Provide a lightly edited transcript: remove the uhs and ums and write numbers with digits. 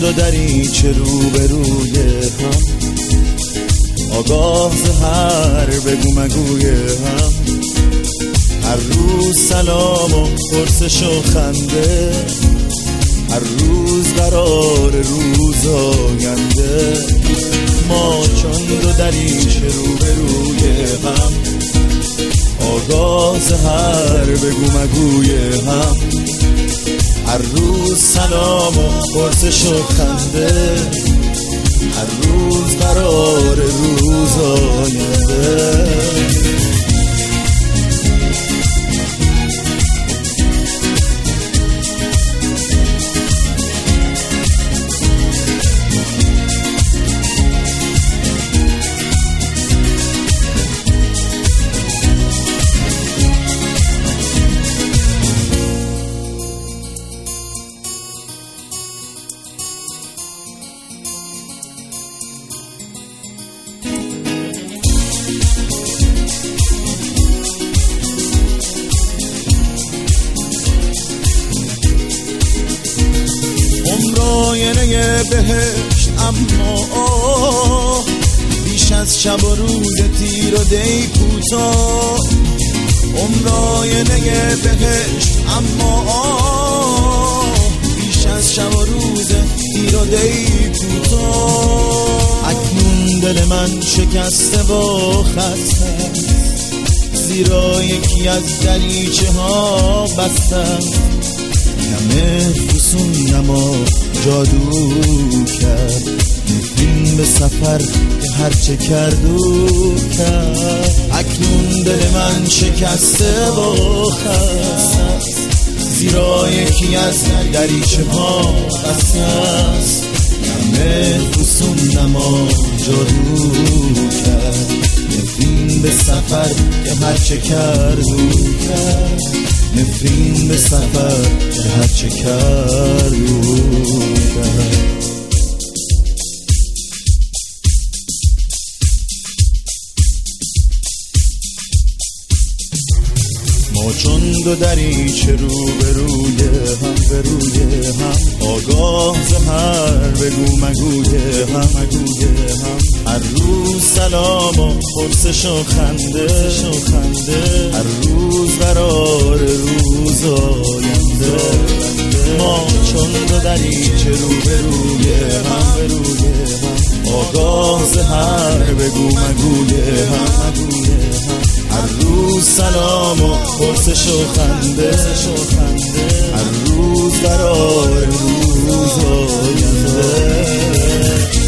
دو دریچه روبروی هم، آگاه ز هر بگو مگوی هم، هر روز سلام و پرسش و خنده، هر روز قرار روز آینده. ما چون دو دریچه روبروی هم، آگاه ز هر بگو مگوی هم، هر روز سلام و پرسش و خنده، هر روز قرار روز آینده. آینه بهشت اما بیش از شب و روز تیر و دی کوتاه. عمر آینه بهشت اما بیش از شب و روز تیر و دی کوتاه. اکنون دل من شکسته و خسته، زیرا یکی از دریچه ها بسته، نمه فسون نما جادو کرد، نفرین به سفر که هرچه کردو کرد. اکنون دل من شکسته و خسته، زیرا یکی از دریچه ها بسته است، نمه فسون نما جادو کرد، نفرین به سفر که هرچه کردو کرد، نفرین به سفر که هرچه کردو کرد. ما چون دو دریچه روبروی هم، بروی هم، آگاه ز هر بگو مگوی هم، مگوی هم، هر روز سلام و پرسش و خنده، هر روز قرار روز آینده. ما چون دو دریچه روبروی هم، بروی هم، آگاه ز هر بگو مگوی هم، مگوی هم، هر روز سلام و پرسش و خنده، هر روز قرار روز آینده.